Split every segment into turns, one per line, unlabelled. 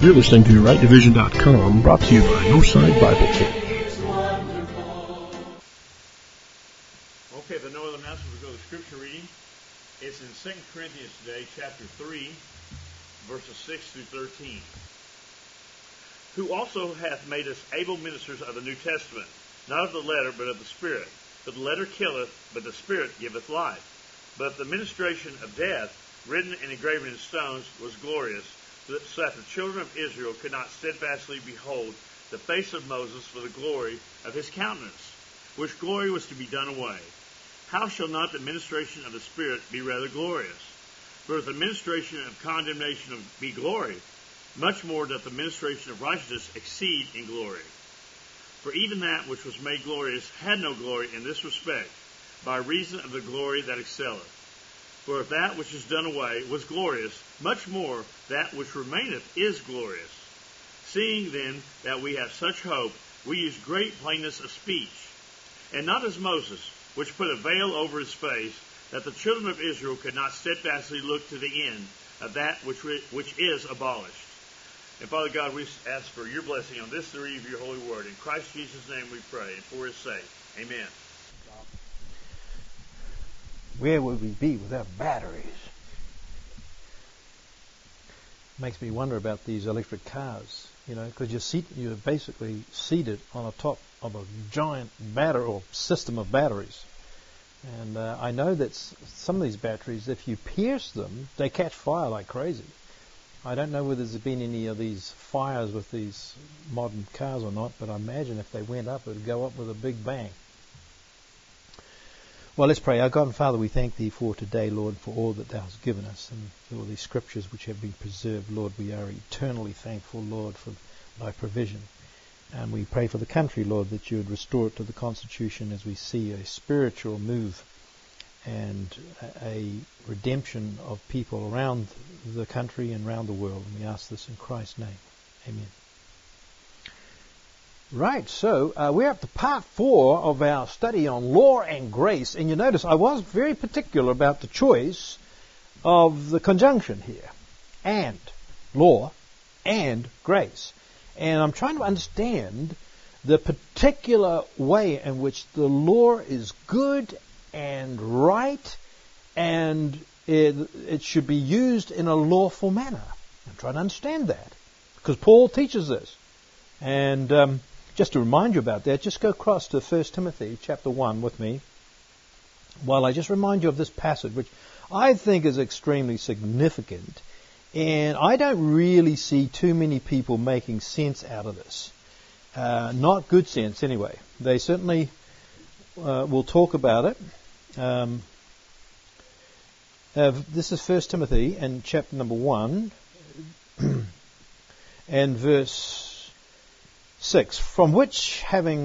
You're listening to RightDivision.com, brought to you by Northside Bible Church.
Okay, if there are no other announcements, we'll go to Scripture reading. It's in 2 Corinthians today, chapter 3, verses 6 through 13. Who also hath made us able ministers of the New Testament, not of the letter, but of the Spirit. For the letter killeth, but the Spirit giveth life. But the ministration of death, written and engraven in stones, was glorious, so that the children of Israel could not steadfastly behold the face of Moses for the glory of his countenance, which glory was to be done away. How shall not the ministration of the Spirit be rather glorious? For if the ministration of condemnation be glory, much more doth the ministration of righteousness exceed in glory. For even that which was made glorious had no glory in this respect, by reason of the glory that excelleth. For if that which is done away was glorious, much more that which remaineth is glorious. Seeing then that we have such hope, we use great plainness of speech, and not as Moses, which put a veil over his face, that the children of Israel could not steadfastly look to the end of that which is abolished. And Father God, we ask for your blessing on this, the reading of your holy word. In Christ Jesus' name we pray, and for his sake. Amen.
Where would we be without batteries? Makes me wonder about these electric cars, because you're basically seated on the top of a giant battery or system of batteries. And I know that some of these batteries, if you pierce them, they catch fire like crazy. I don't know whether there's been any of these fires with these modern cars or not, but I imagine if they went up, it would go up with a big bang. Well, let's pray. Our God and Father, we thank Thee for today, Lord, for all that Thou hast given us and for all these scriptures which have been preserved. Lord, we are eternally thankful, Lord, for Thy provision. And we pray for the country, Lord, that You would restore it to the Constitution as we see a spiritual move and a redemption of people around the country and around the world. And we ask this in Christ's name. Amen. Right, so we're up to part 4 of our study on law and grace. And you notice I was very particular about the choice of the conjunction here. And, law and grace. And I'm trying to understand the particular way in which the law is good and right, and it should be used in a lawful manner. I'm trying to understand that, because Paul teaches this. And just to remind you about that, just go across to 1 Timothy chapter 1 with me, while I just remind you of this passage, which I think is extremely significant. And I don't really see too many people making sense out of this. Not good sense, anyway. They certainly will talk about it. This is 1 Timothy and chapter number 1 and verse 6. From which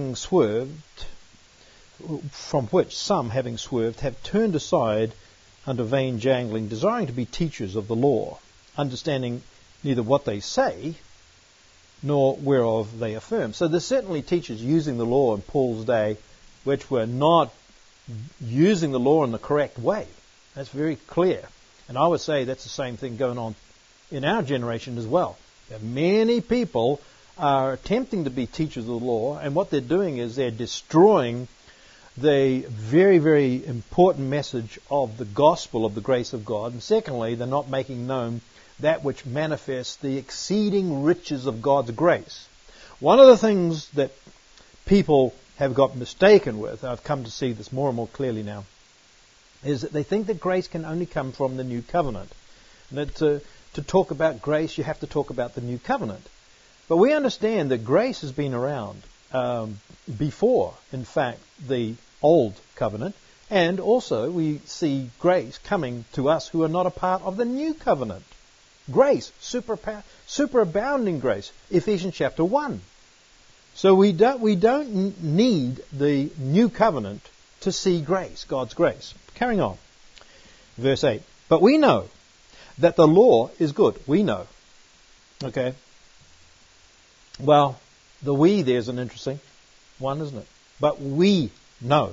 some having swerved have turned aside unto vain jangling, desiring to be teachers of the law, understanding neither what they say nor whereof they affirm. So there's certainly teachers using the law in Paul's day which were not using the law in the correct way. That's very clear. And I would say that's the same thing going on in our generation as well. Many people are attempting to be teachers of the law, and what they're doing is they're destroying the very, very important message of the gospel of the grace of God. And secondly, they're not making known that which manifests the exceeding riches of God's grace. One of the things that people have got mistaken with, I've come to see this more and more clearly now, is that they think that grace can only come from the new covenant. And that to talk about grace, you have to talk about the new covenant. But we understand that grace has been around before, in fact, the old covenant. And also we see grace coming to us who are not a part of the new covenant. Grace, superabounding grace, Ephesians chapter 1. So we don't need the new covenant to see grace, God's grace. Carrying on. Verse 8. But we know that the law is good. We know. Okay. Well, the we there's an interesting one, isn't it? But we know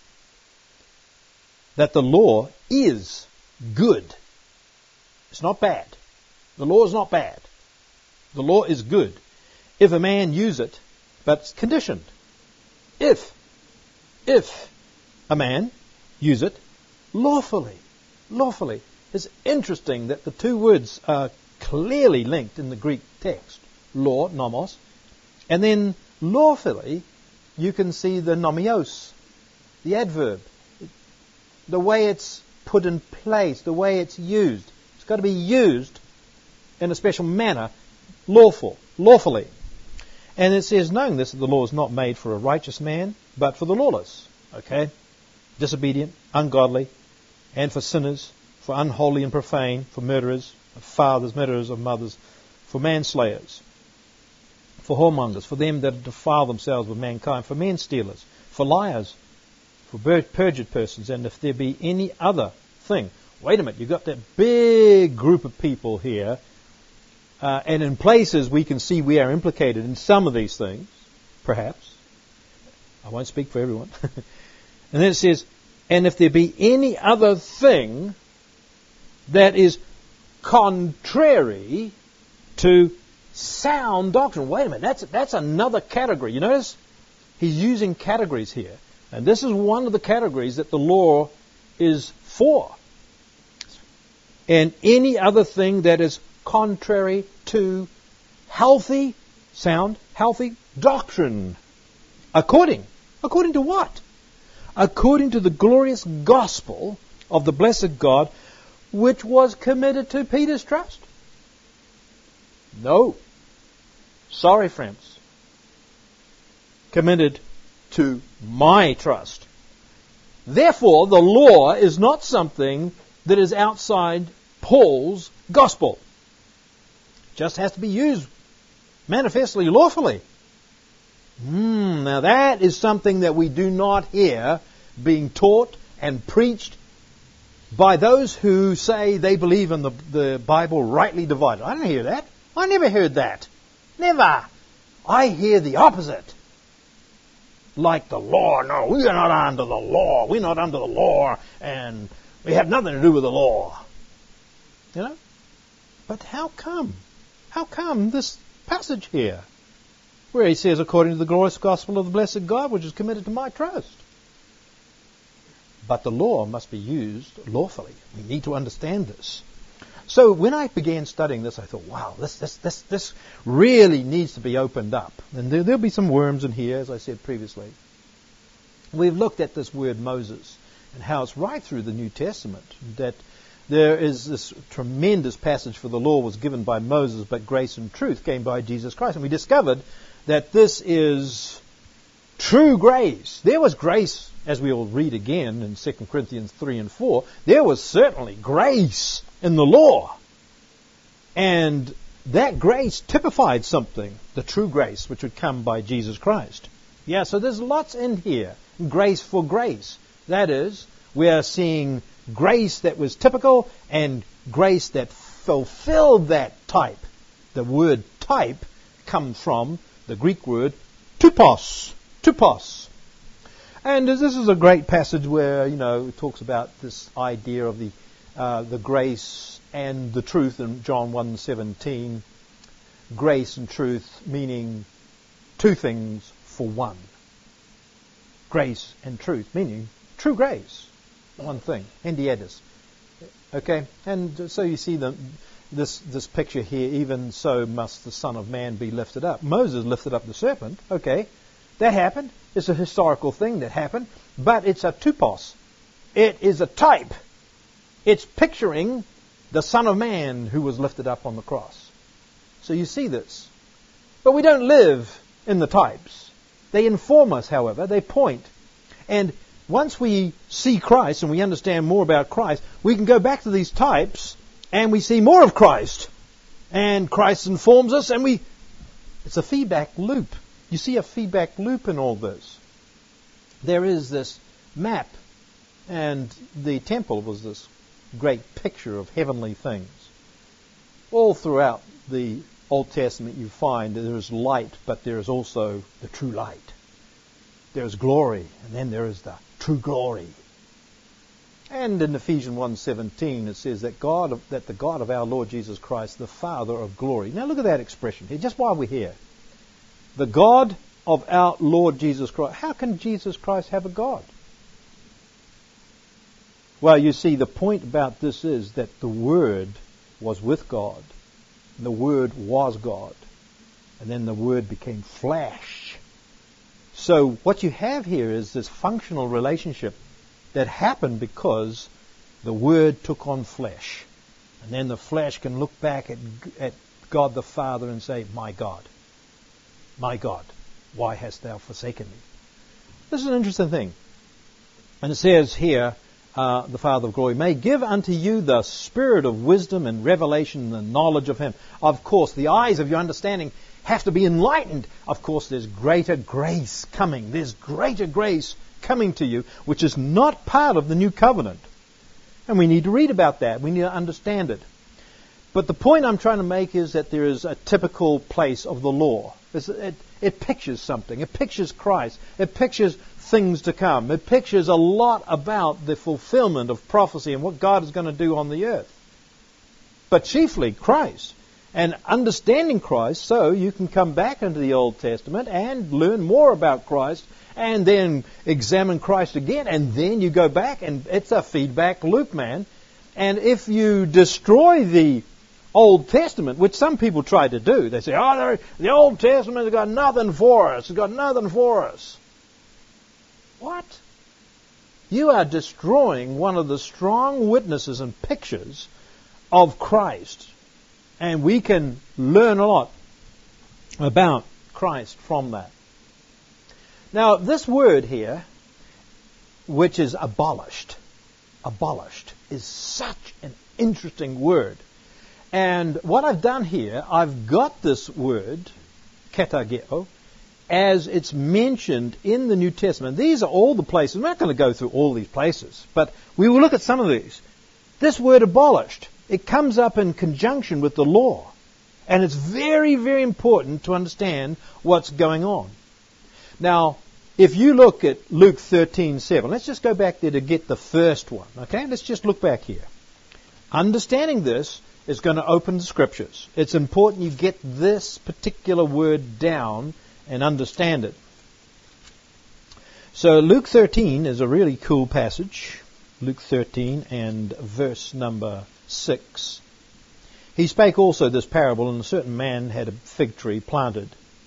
that the law is good. It's not bad. The law is not bad. The law is good if a man use it, but it's conditioned. If a man use it lawfully. Lawfully. It's interesting that the two words are clearly linked in the Greek text. Law, nomos, and then lawfully you can see the nomios, the adverb. The way it's put in place, the way it's used. It's got to be used in a special manner, lawfully. And it says, knowing this, that the law is not made for a righteous man, but for the lawless. Okay? Disobedient, ungodly, and for sinners, for unholy and profane, for murderers, of fathers, murderers of mothers, for manslayers, for whoremongers, for them that defile themselves with mankind, for men stealers, for liars, for perjured persons, and if there be any other thing. Wait a minute, you've got that big group of people here, and in places we can see we are implicated in some of these things, perhaps. I won't speak for everyone. And then it says, and if there be any other thing that is contrary to sound doctrine. Wait a minute, that's another category. You notice he's using categories here. And this is one of the categories that the law is for. And any other thing that is contrary to healthy, sound, healthy doctrine. According to what? According to the glorious gospel of the blessed God, which was committed to Peter's trust. No. Sorry, friends. Committed to my trust. Therefore, the law is not something that is outside Paul's gospel. It just has to be used manifestly, lawfully. Now that is something that we do not hear being taught and preached by those who say they believe in the Bible rightly divided. I don't hear that. I never heard that. Never. I hear the opposite. Like the law. No, we are not under the law. We're not under the law, and we have nothing to do with the law. You know? But how come? How come this passage here, where he says, according to the glorious gospel of the blessed God, which is committed to my trust? But the law must be used lawfully. We need to understand this. So when I began studying this, I thought, wow, this really needs to be opened up. And there'll be some worms in here, as I said previously. We've looked at this word Moses and how it's right through the New Testament that there is this tremendous passage for the law was given by Moses, but grace and truth came by Jesus Christ. And we discovered that this is true grace. There was grace, as we will read again in 2 Corinthians 3 and 4. There was certainly grace in the law. And that grace typified something, the true grace, which would come by Jesus Christ. Yeah, so there's lots in here. Grace for grace. That is, we are seeing grace that was typical and grace that fulfilled that type. The word type comes from the Greek word tupos. Tupos. And this is a great passage where, it talks about this idea of the grace and the truth in John 1:17. Grace and truth meaning two things for one. Grace and truth meaning true grace. One thing. Hendiadys. Okay? And so you see this picture here, even so must the Son of Man be lifted up. Moses lifted up the serpent. Okay. That happened. It's a historical thing that happened. But it's a tupos. It is a type. It's picturing the Son of Man who was lifted up on the cross. So you see this. But we don't live in the types. They inform us, however. They point. And once we see Christ and we understand more about Christ, we can go back to these types and we see more of Christ. And Christ informs us and it's a feedback loop. You see a feedback loop in all this. There is this map, and the temple was this great picture of heavenly things. All throughout the Old Testament you find there is light, but there is also the true light. There is glory, and then there is the true glory. And in Ephesians 1:17 it says that the God of our Lord Jesus Christ, the Father of glory. Now look at that expression here, just while we're here. The God of our Lord Jesus Christ. How can Jesus Christ have a God? Well, you see, the point about this is that the Word was with God. And the Word was God. And then the Word became flesh. So what you have here is this functional relationship that happened because the Word took on flesh. And then the flesh can look back at God the Father and say, my God, why hast thou forsaken me? This is an interesting thing. And it says here, the Father of glory may give unto you the spirit of wisdom and revelation and the knowledge of Him. Of course, the eyes of your understanding have to be enlightened. Of course, there's greater grace coming. There's greater grace coming to you, which is not part of the new covenant. And we need to read about that. We need to understand it. But the point I'm trying to make is that there is a typical place of the law. It pictures something. It pictures Christ. It pictures things to come. It pictures a lot about the fulfillment of prophecy and what God is going to do on the earth. But chiefly Christ. And understanding Christ, so you can come back into the Old Testament and learn more about Christ and then examine Christ again, and then you go back, and it's a feedback loop, man. And if you destroy the Old Testament, which some people try to do, they say, oh, the Old Testament has got nothing for us. It's got nothing for us. What? You are destroying one of the strong witnesses and pictures of Christ. And we can learn a lot about Christ from that. Now, this word here, which is abolished, is such an interesting word. And what I've done here, I've got this word, katageo, as it's mentioned in the New Testament. These are all the places. We're not going to go through all these places, but we will look at some of these. This word abolished, it comes up in conjunction with the law. And it's very, very important to understand what's going on. Now, if you look at Luke 13:7, let's just go back there to get the first one. Okay, let's just look back here. Understanding this is going to open the Scriptures. It's important you get this particular word down and understand it. So Luke 13 is a really cool passage. Luke 13 and verse number 6. He spake also this parable, and a certain man had a fig tree planted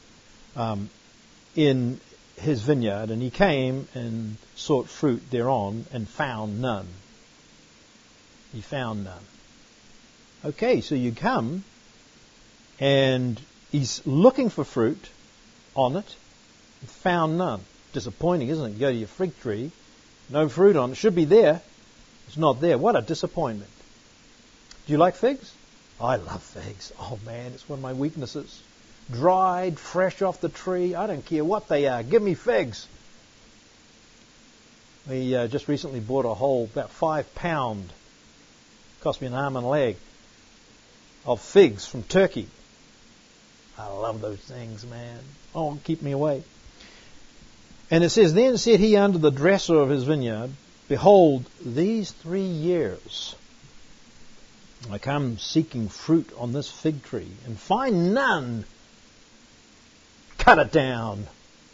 in his vineyard, and he came and sought fruit thereon, and found none. He found none. Okay, so you come, and he's looking for fruit on it, and found none. Disappointing, isn't it? You go to your fig tree, no fruit on it. Should be there. It's not there. What a disappointment. Do you like figs? I love figs. Oh man, it's one of my weaknesses. Dried, fresh off the tree. I don't care what they are. Give me figs. We just recently bought a whole, about 5 pound, cost me an arm and a leg, of figs from Turkey. I love those things, man. Oh, keep me away. And it says, then said he unto the dresser of his vineyard, behold, these 3 years I come seeking fruit on this fig tree, and find none. Cut it down.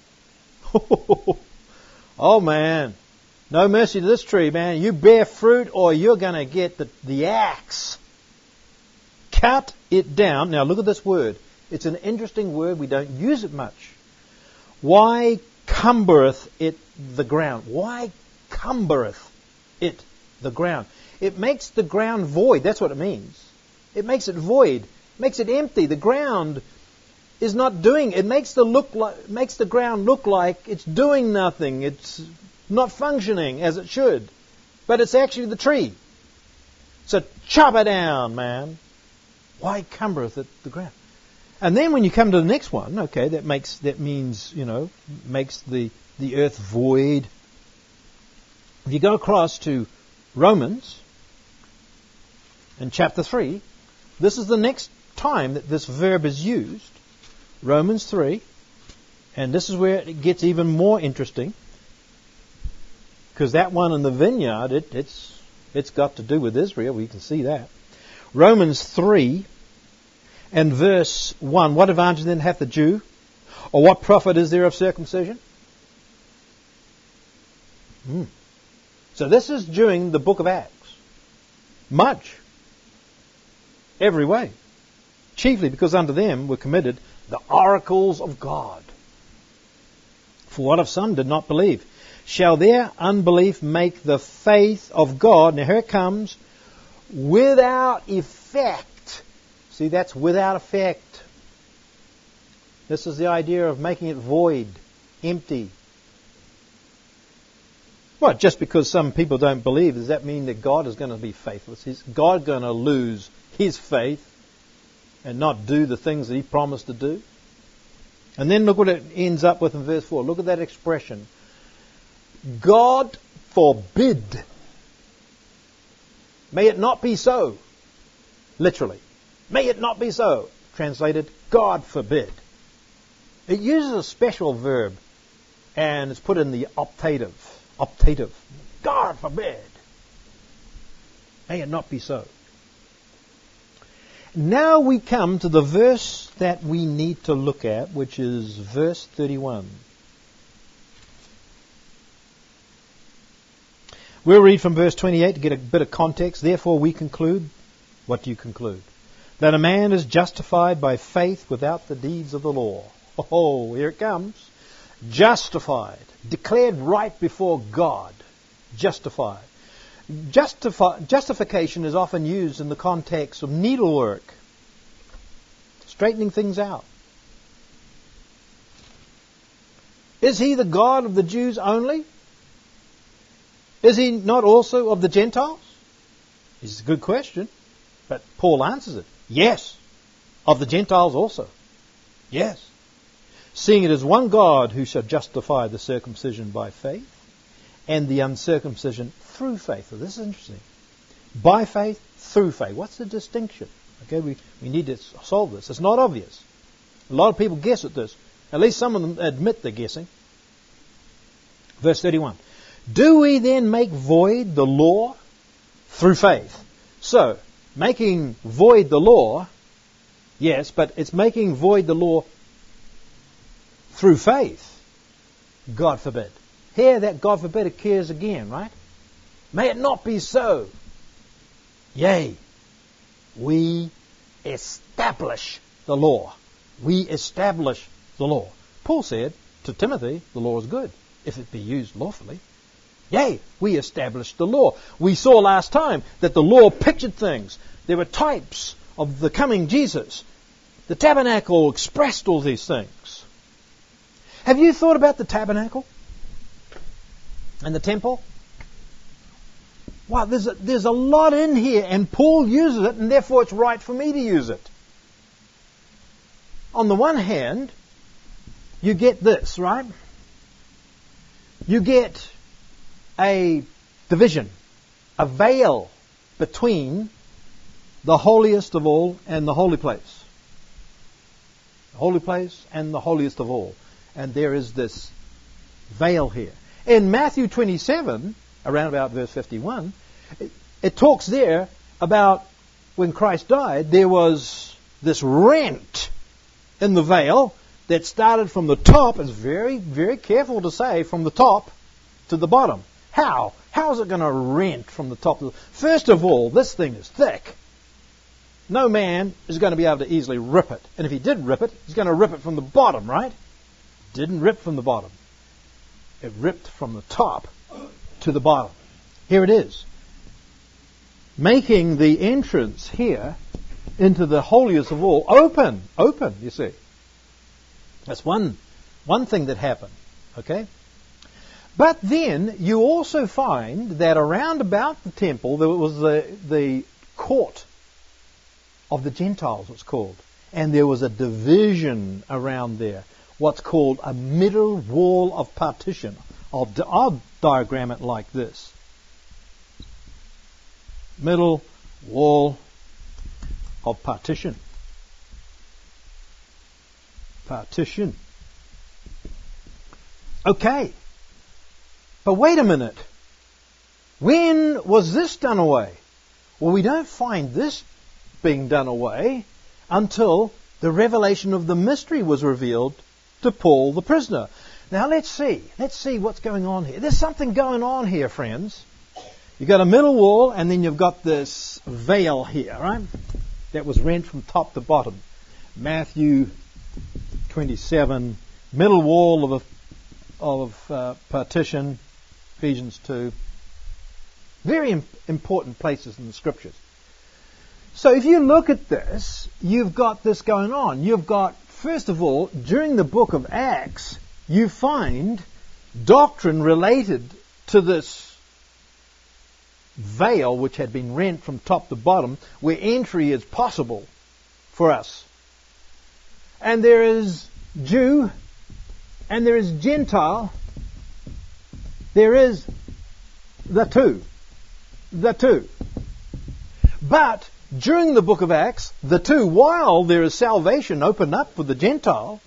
Oh man, no mercy to this tree, man. You bear fruit or you're going to get the axe. Cut it down. Now look at this word. It's an interesting word. We don't use it much. Why cumbereth it the ground? Why cumbereth it the ground? It makes the ground void. That's what it means. It makes it void. It makes it empty. The ground is not doing. It makes the ground look like it's doing nothing. It's not functioning as it should. But it's actually the tree. So chop it down, man. Why cumbereth it the ground? And then when you come to the next one, okay, that means, makes the earth void. If you go across to Romans in chapter 3, this is the next time that this verb is used. Romans 3, and this is where it gets even more interesting, because that one in the vineyard, it's It's got to do with Israel. We can see that. Romans 3 and verse 1. What advantage then hath the Jew? Or what profit is there of circumcision? So this is during the book of Acts. Much. Every way. Chiefly because unto them were committed the oracles of God. For what if some did not believe? Shall their unbelief make the faith of God, now here it comes, without effect? See, that's without effect. This is the idea of making it void, empty. Well, just because some people don't believe, does that mean that God is going to be faithless? Is God going to lose His faith and not do the things that He promised to do? And then look what it ends up with in verse 4. Look at that expression. God forbid. May it not be so. Literally. May it not be so. Translated, God forbid. It uses a special verb and it's put in the optative. Optative. God forbid. May it not be so. Now we come to the verse that we need to look at, which is verse 31. We'll read from verse 28 to get a bit of context. Therefore we conclude, what do you conclude? That a man is justified by faith without the deeds of the law. Oh, here it comes. Justified. Declared right before God. Justified. Justification is often used in the context of needlework. Straightening things out. Is He the God of the Jews only? Is He not also of the Gentiles? It's a good question. But Paul answers it. Yes. Of the Gentiles also. Yes. Seeing it is one God who shall justify the circumcision by faith and the uncircumcision through faith. So this is interesting. By faith, through faith. What's the distinction? Okay, we need to solve this. It's not obvious. A lot of people guess at this. At least some of them admit they're guessing. Verse 31. Do we then make void the law through faith? So, making void the law, yes, but it's making void the law through faith. God forbid. Here that God forbid occurs again, right? May it not be so. Yea, we establish the law. We establish the law. Paul said to Timothy, the law is good, if it be used lawfully. Yea, we establish the law. We saw last time that the law pictured things. There were types of the coming Jesus. The tabernacle expressed all these things. Have you thought about the tabernacle and the temple? Wow, there's a lot in here, and Paul uses it, and therefore it's right for me to use it. On the one hand, you get this, right? You get a division, a veil between the holiest of all and the holy place. The holy place and the holiest of all. And there is this veil here. In Matthew 27, around about verse 51, it talks there about when Christ died, there was this rent in the veil that started from the top. It's very, very careful to say from the top to the bottom. How? How is it going to rent from the top? First of all, this thing is thick. No man is going to be able to easily rip it. And if he did rip it, he's going to rip it from the bottom, right? Didn't rip from the bottom. It ripped from the top to the bottom. Here it is. Making the entrance here into the holiest of all open, you see. That's one thing that happened. Okay? But then you also find that around about the temple there was the court of the Gentiles, it's called. And there was a division around there. What's called a middle wall of partition. I'll diagram it like this. Middle wall of partition. Partition. Okay. But wait a minute. When was this done away? Well, we don't find this being done away until the revelation of the mystery was revealed to Paul the prisoner. Now let's see what's going on here. There's something going on here, friends. You've got a middle wall, and then you've got this veil here, right? That was rent from top to bottom. Matthew 27, middle wall of partition, Ephesians 2. Very important places in the Scriptures. So if you look at this, you've got this going on. You've got, first of all, during the book of Acts, you find doctrine related to this veil which had been rent from top to bottom, where entry is possible for us. And there is Jew, and there is Gentile. There is the two. But during the book of Acts, the two, while there is salvation opened up for the Gentile,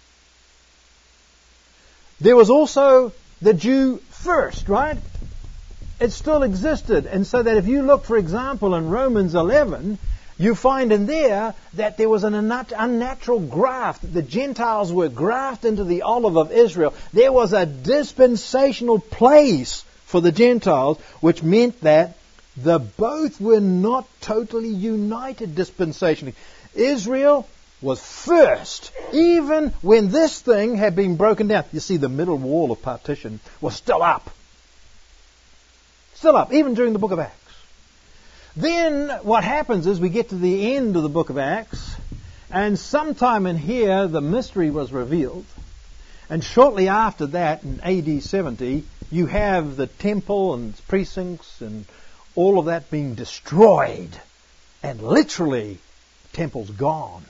there was also the Jew first, right? It still existed. And so that if you look, for example, in Romans 11, you find in there that there was an unnatural graft. The Gentiles were grafted into the olive of Israel. There was a dispensational place for the Gentiles, which meant that the both were not totally united dispensationally. Israel was first, even when this thing had been broken down. You see, the middle wall of partition was still up. Still up, even during the book of Acts. Then what happens is we get to the end of the book of Acts, and sometime in here the mystery was revealed. And shortly after that, in AD 70, you have the temple and its precincts and all of that being destroyed. And literally, the temple's gone.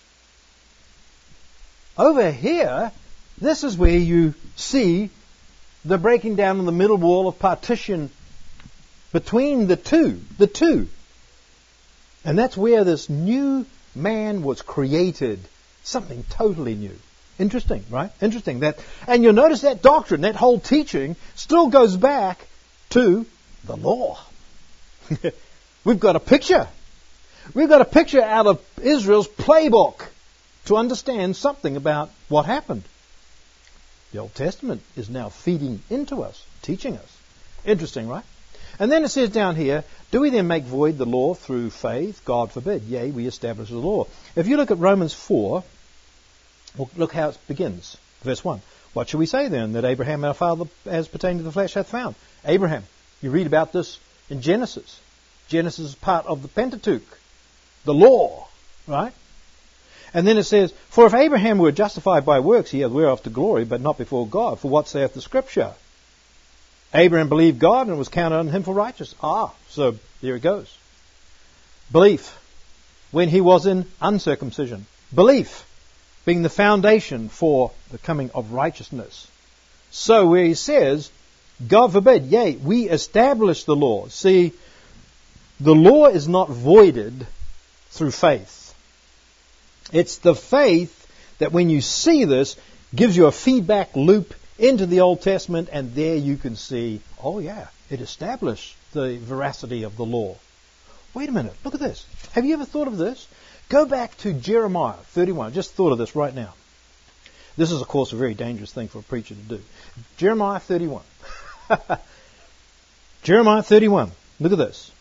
Over here, this is where you see the breaking down of the middle wall of partition between the two. And that's where this new man was created. Something totally new. Interesting, right? Interesting. And you'll notice that doctrine, that whole teaching, still goes back to the law. We've got a picture. We've got a picture out of Israel's playbook to understand something about what happened. The Old Testament is now feeding into us, teaching us. Interesting, right? And then it says down here, do we then make void the law through faith? God forbid. Yea, we establish the law. If you look at Romans 4, well, look how it begins. Verse 1. What shall we say then that Abraham our father as pertaining to the flesh hath found? Abraham. You read about this in Genesis. Genesis is part of the Pentateuch, the law, right? And then it says, for if Abraham were justified by works, he hath whereof to glory, but not before God. For what saith the Scripture? Abraham believed God, and it was counted unto him for righteousness. So there it goes. Belief, when he was in uncircumcision. Belief, being the foundation for the coming of righteousness. So where he says, God forbid, yea, we establish the law. See, the law is not voided through faith. It's the faith that when you see this, gives you a feedback loop into the Old Testament, and there you can see, oh yeah, it established the veracity of the law. Wait a minute, look at this. Have you ever thought of this? Go back to Jeremiah 31. I just thought of this right now. This is, of course, a very dangerous thing for a preacher to do. Jeremiah 31. Jeremiah 31. Look at this.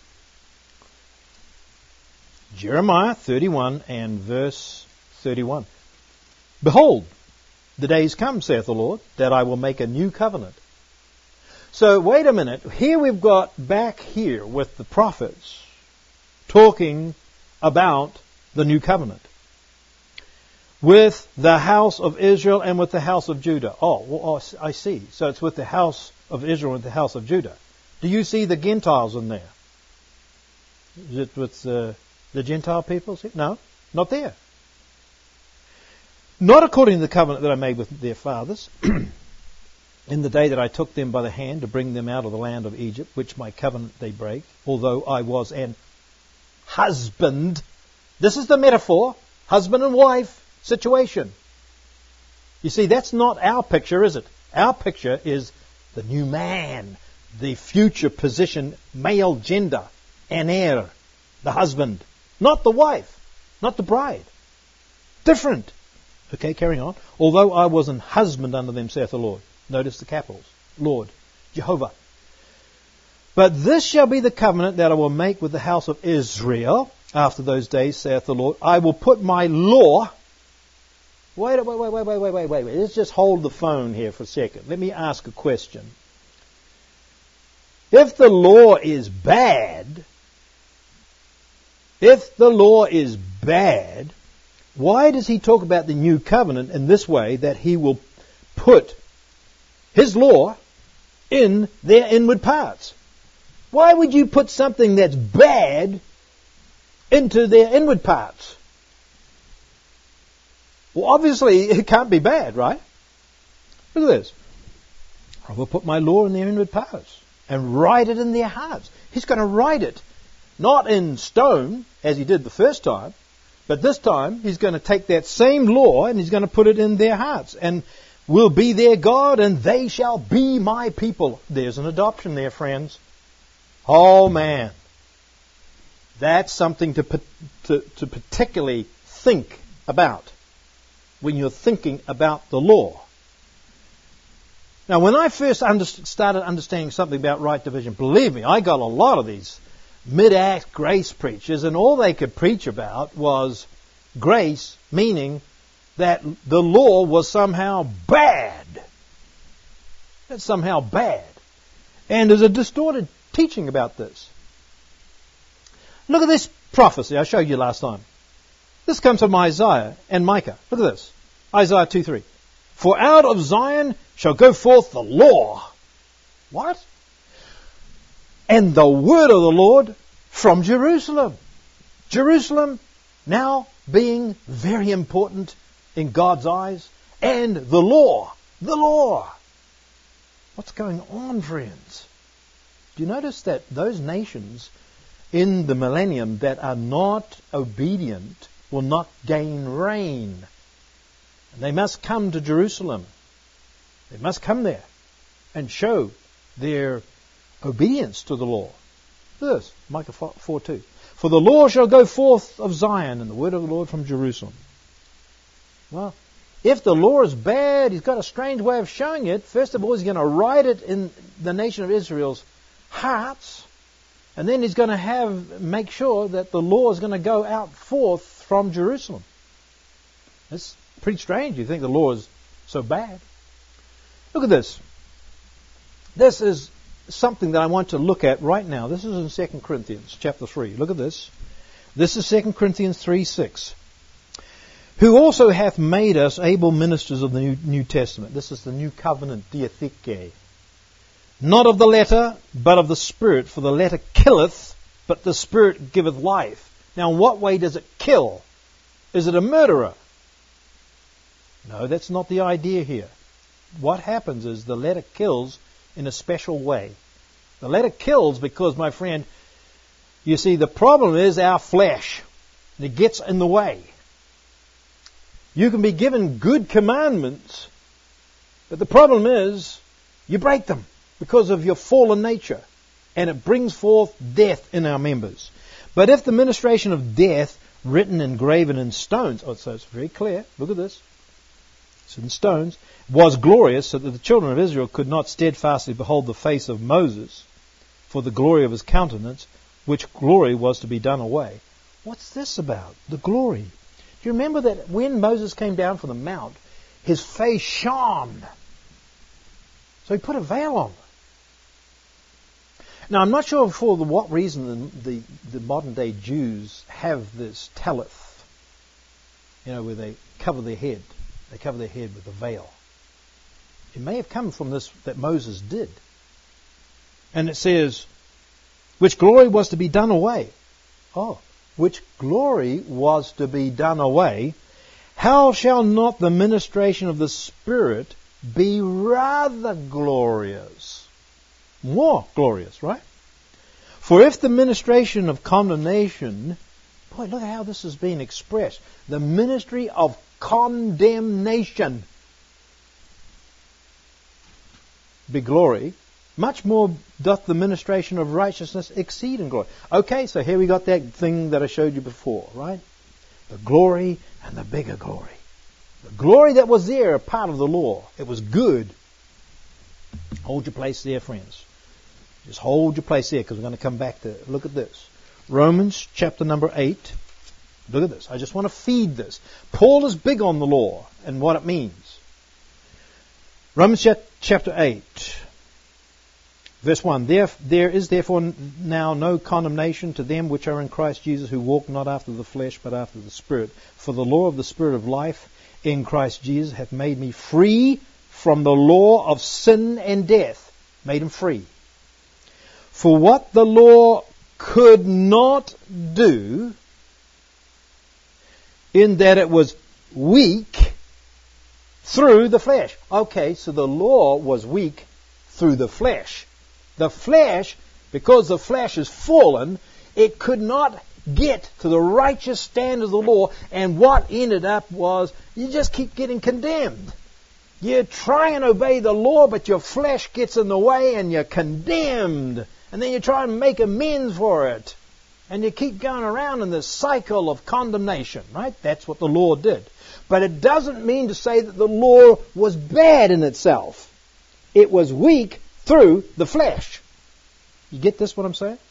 Jeremiah 31 and verse 31. Behold, the days come, saith the Lord, that I will make a new covenant. So, wait a minute. Here we've got back here with the prophets talking about the new covenant with the house of Israel and with the house of Judah. I see. So it's with the house of Israel and the house of Judah. Do you see the Gentiles in there? Is it with the Gentile peoples? No, not there. Not according to the covenant that I made with their fathers in the day that I took them by the hand to bring them out of the land of Egypt, which my covenant they break, although I was an husband. This is the metaphor, husband and wife situation. You see, that's not our picture, is it? Our picture is the new man, the future position, male gender, aner, the husband, not the wife, not the bride. Different. Okay, carrying on. Although I was an husband unto them, saith the Lord. Notice the capitals. Lord, Jehovah. But this shall be the covenant that I will make with the house of Israel after those days, saith the Lord. I will put my law. Wait. Let's just hold the phone here for a second. Let me ask a question. If the law is bad, why does he talk about the new covenant in this way, that he will put his law in their inward parts? Why would you put something that's bad into their inward parts? Well, obviously it can't be bad, right? Look at this. I will put my law in their inward parts and write it in their hearts. He's going to write it, not in stone, as he did the first time, but this time he's going to take that same law and he's going to put it in their hearts, and will be their God, and they shall be my people. There's an adoption there, friends. Oh, man. That's something to particularly think about when you're thinking about the law. Now, when I first started understanding something about right division, believe me, I got a lot of these mid-act grace preachers, and all they could preach about was grace, meaning that the law was somehow bad. That's somehow bad. And there's a distorted teaching about this. Look at this prophecy I showed you last time. This comes from Isaiah and Micah. Look at this. Isaiah 2:3. For out of Zion shall go forth the law. What? And the word of the Lord from Jerusalem. Jerusalem now being very important in God's eyes. And the law. The law. What's going on, friends? Do you notice that those nations in the millennium that are not obedient will not gain reign? And they must come to Jerusalem. They must come there and show their obedience to the law. This, Micah 4:2. For the law shall go forth of Zion, and the word of the Lord from Jerusalem. Well, if the law is bad, he's got a strange way of showing it. First of all, he's going to write it in the nation of Israel's hearts, and then he's going to make sure that the law is going to go out forth from Jerusalem. It's pretty strange. You think the law is so bad. Look at this. This is something that I want to look at right now. This is in 2 Corinthians chapter 3. Look at this. This is 2 Corinthians 3:6. Who also hath made us able ministers of the New Testament. This is the new covenant, diatheke. Not of the letter, but of the Spirit. For the letter killeth, but the Spirit giveth life. Now, in what way does it kill? Is it a murderer? No, that's not the idea here. What happens is the letter kills in a special way. The letter kills because, my friend, you see, the problem is our flesh. It gets in the way. You can be given good commandments, but the problem is you break them because of your fallen nature, and it brings forth death in our members. But if the ministration of death, written and graven in stones, so it's very clear, look at this, it's in stones, was glorious, so that the children of Israel could not steadfastly behold the face of Moses for the glory of his countenance, which glory was to be done away. What's this about? The glory. Do you remember that when Moses came down from the mount, his face shone? So he put a veil on. Now, I'm not sure for what reason the modern day Jews have this talith, where they cover their head. They cover their head with a veil. It may have come from this that Moses did. And it says, which glory was to be done away. Oh, which glory was to be done away. How shall not the ministration of the Spirit be rather glorious? More glorious, right? For if the ministration of condemnation, boy, look at how this is being expressed. The ministry of condemnation be glory. much more doth the ministration of righteousness exceed in glory. Okay, so here we got that thing that I showed you before, right? The glory and the bigger glory. The glory that was there, a part of the law. It was good. Hold your place there, friends. Just hold your place there, because we're going to come back to it. Look at this. Romans chapter number 8. Look at this. I just want to feed this. Paul is big on the law and what it means. Romans chapter 8, verse 1. There is therefore now no condemnation to them which are in Christ Jesus, who walk not after the flesh, but after the Spirit. For the law of the Spirit of life in Christ Jesus hath made me free from the law of sin and death. Made him free. For what the law could not do, in that it was weak through the flesh. Okay, so the law was weak through the flesh. The flesh, because the flesh is fallen, it could not get to the righteous standard of the law, and what ended up was you just keep getting condemned. You try and obey the law, but your flesh gets in the way and you're condemned. And then you try and make amends for it. And you keep going around in this cycle of condemnation, right? That's what the law did. But it doesn't mean to say that the law was bad in itself. It was weak through the flesh. You get this, what I'm saying?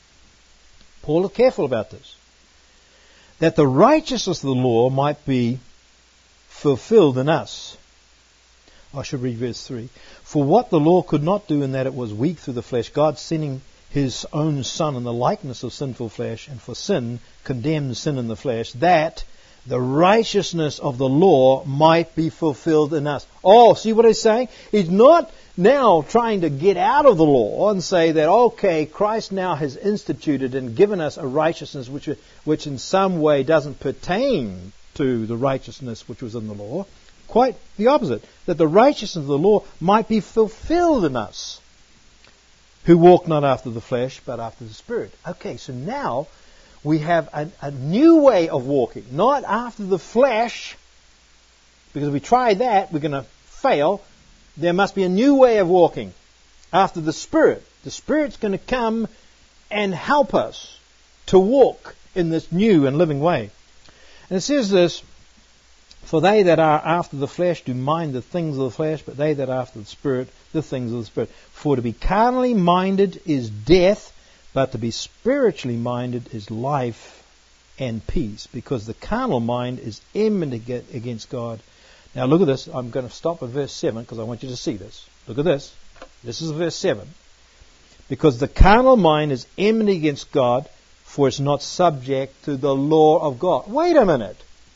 Paul is careful about this. That the righteousness of the law might be fulfilled in us. I should read verse 3. For what the law could not do in that it was weak through the flesh, God sending His own Son in the likeness of sinful flesh, and for sin condemned sin in the flesh, that the righteousness of the law might be fulfilled in us. Oh, see what he's saying? He's not now trying to get out of the law and say that, okay, Christ now has instituted and given us a righteousness which in some way doesn't pertain to the righteousness which was in the law. Quite the opposite, that the righteousness of the law might be fulfilled in us, who walk not after the flesh, but after the Spirit. Okay, so now we have a new way of walking, not after the flesh, because if we try that, we're going to fail. There must be a new way of walking after the Spirit. The Spirit's going to come and help us to walk in this new and living way. And it says this, for they that are after the flesh do mind the things of the flesh, but they that are after the Spirit, the things of the Spirit. For to be carnally minded is death, but to be spiritually minded is life and peace, because the carnal mind is enmity against God. Now look at this. I'm going to stop at verse 7 because I want you to see this. Look at this. This is verse 7. Because the carnal mind is enmity against God, for it's not subject to the law of God. Wait a minute.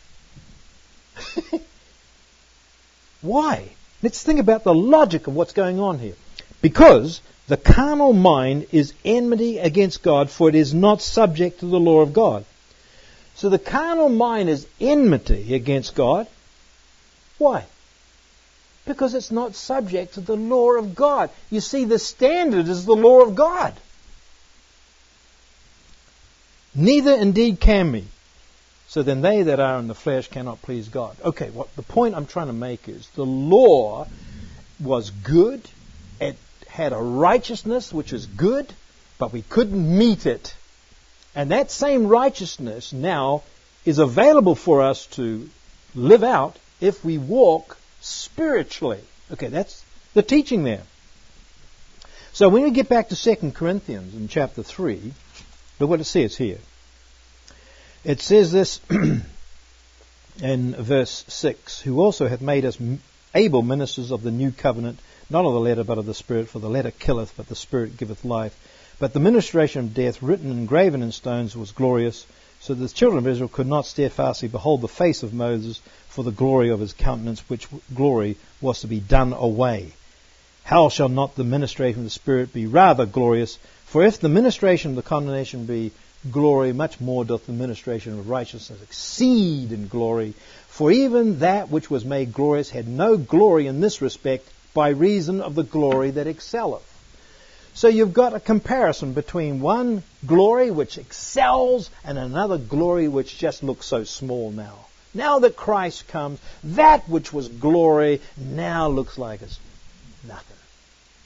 Why? Let's think about the logic of what's going on here. Because the carnal mind is enmity against God, for it is not subject to the law of God. So the carnal mind is enmity against God. Why? Because it's not subject to the law of God. You see, the standard is the law of God. Neither indeed can we. So then they that are in the flesh cannot please God. Okay, what the point I'm trying to make is the law was good. It had a righteousness which is good, but we couldn't meet it. And that same righteousness now is available for us to live out if we walk spiritually. Okay, that's the teaching there. So when we get back to 2 Corinthians in chapter 3, look what it says here. It says this in verse 6, who also hath made us able ministers of the new covenant, not of the letter but of the Spirit, for the letter killeth, but the Spirit giveth life. But the ministration of death, written and graven in stones, was glorious, so that the children of Israel could not steadfastly behold the face of Moses for the glory of his countenance, which glory was to be done away. How shall not the ministration of the Spirit be rather glorious? For if the ministration of the condemnation be glory, much more doth the ministration of righteousness exceed in glory. For even that which was made glorious had no glory in this respect, by reason of the glory that excelleth. So you've got a comparison between one glory which excels and another glory which just looks so small now. Now that Christ comes, that which was glory now looks like it's nothing.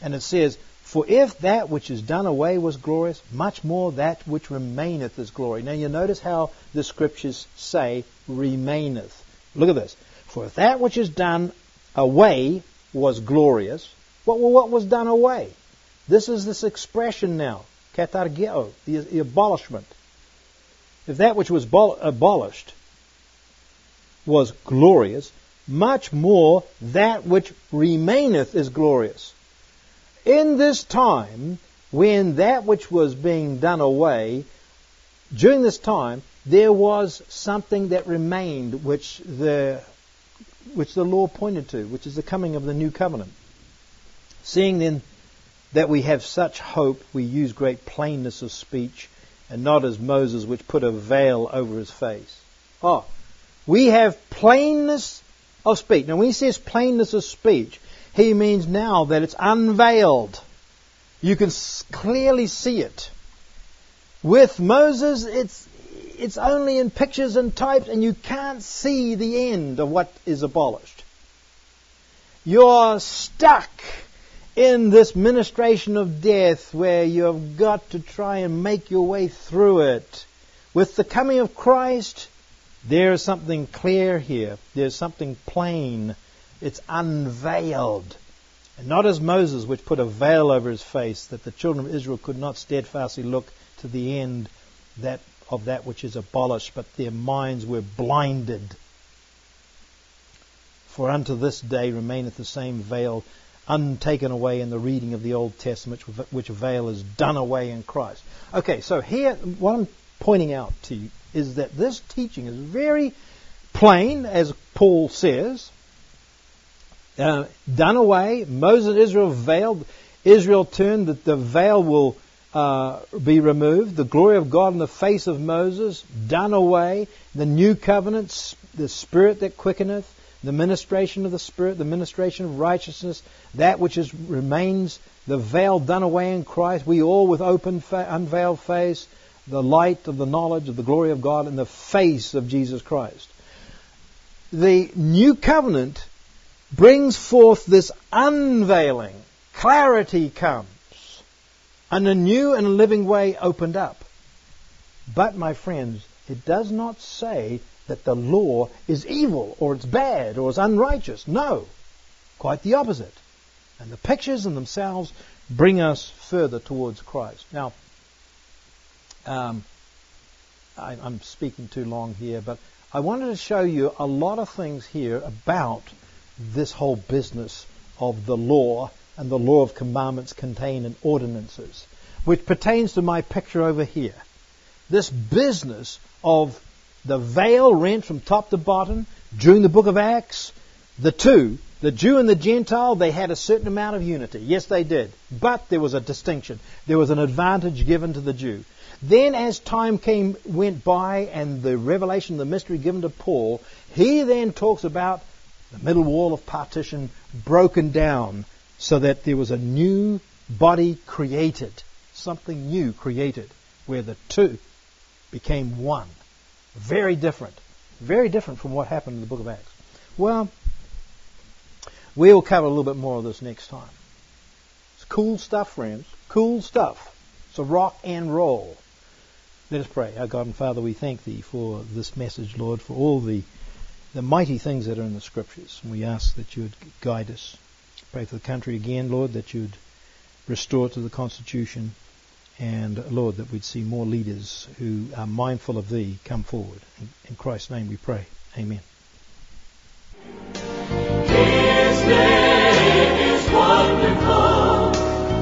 And it says, for if that which is done away was glorious, much more that which remaineth is glory. Now you notice how the Scriptures say remaineth. Look at this. For if that which is done away was glorious, what was done away? This is this expression now, katargeo, the abolishment. If that which was abolished was glorious, much more that which remaineth is glorious. In this time, when that which was being done away, during this time, there was something that remained which the law pointed to, which is the coming of the new covenant. Seeing then that we have such hope, we use great plainness of speech, and not as Moses, which put a veil over his face. We have plainness of speech. Now when he says plainness of speech, he means now that it's unveiled. You can clearly see it. With Moses, it's only in pictures and types, and you can't see the end of what is abolished. You're stuck in this ministration of death where you've got to try and make your way through it. With the coming of Christ, there's something clear here. There's something plain. It's unveiled. And not as Moses, which put a veil over his face, that the children of Israel could not steadfastly look to the end of that which is abolished, but their minds were blinded. For unto this day remaineth the same veil, untaken away in the reading of the Old Testament, which veil is done away in Christ. Okay, so here, what I'm pointing out to you is that this teaching is very plain, as Paul says. Done away. Moses and Israel veiled. Israel turned, that the veil will be removed. The glory of God in the face of Moses, done away. The new covenant, the Spirit that quickeneth, the ministration of the Spirit, the ministration of righteousness, that which remains, the veil done away in Christ. We all with open, unveiled face, the light of the knowledge of the glory of God in the face of Jesus Christ. The new covenant brings forth this unveiling. Clarity comes. And a new and living way opened up. But, my friends, it does not say that the law is evil or it's bad or it's unrighteous. No. Quite the opposite. And the pictures in themselves bring us further towards Christ. Now, I'm speaking too long here, but I wanted to show you a lot of things here about this whole business of the law and the law of commandments contained in ordinances, which pertains to my picture over here. This business of the veil rent from top to bottom during the book of Acts, the Jew and the Gentile, they had a certain amount of unity. Yes, they did. But there was a distinction. There was an advantage given to the Jew. Then as time went by and the revelation, the mystery given to Paul, he then talks about the middle wall of partition broken down so that there was a new body created, something new created, where the two became one. Very different from what happened in the book of Acts. Well, we'll cover a little bit more of this next time. It's cool stuff, friends. Cool stuff. It's a rock and roll. Let us pray. Our God and Father, we thank Thee for this message, Lord, for all the mighty things that are in the Scriptures. And we ask that You would guide us. Pray for the country again, Lord, that You would restore it to the Constitution. And, Lord, that we'd see more leaders who are mindful of Thee come forward. In Christ's name we pray. Amen.
His name is wonderful,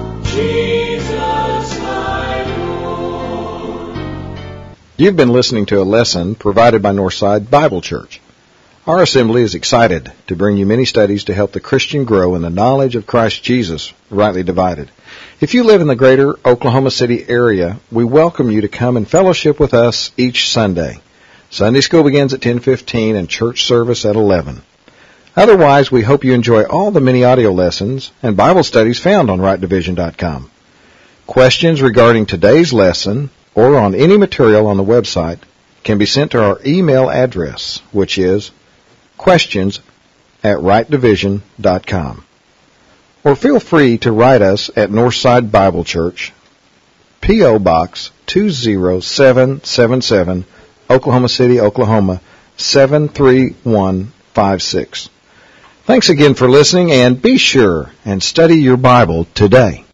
Jesus my Lord.
You've been listening to a lesson provided by Northside Bible Church. Our assembly is excited to bring you many studies to help the Christian grow in the knowledge of Christ Jesus, rightly divided. If you live in the greater Oklahoma City area, we welcome you to come and fellowship with us each Sunday. Sunday school begins at 10:15 and church service at 11. Otherwise, we hope you enjoy all the many audio lessons and Bible studies found on rightdivision.com. Questions regarding today's lesson or on any material on the website can be sent to our email address, which is questions@rightdivision.com. or feel free to write us at Northside Bible Church, P.O. Box 20777, Oklahoma City, Oklahoma 73156. Thanks again for listening, and be sure and study your Bible today.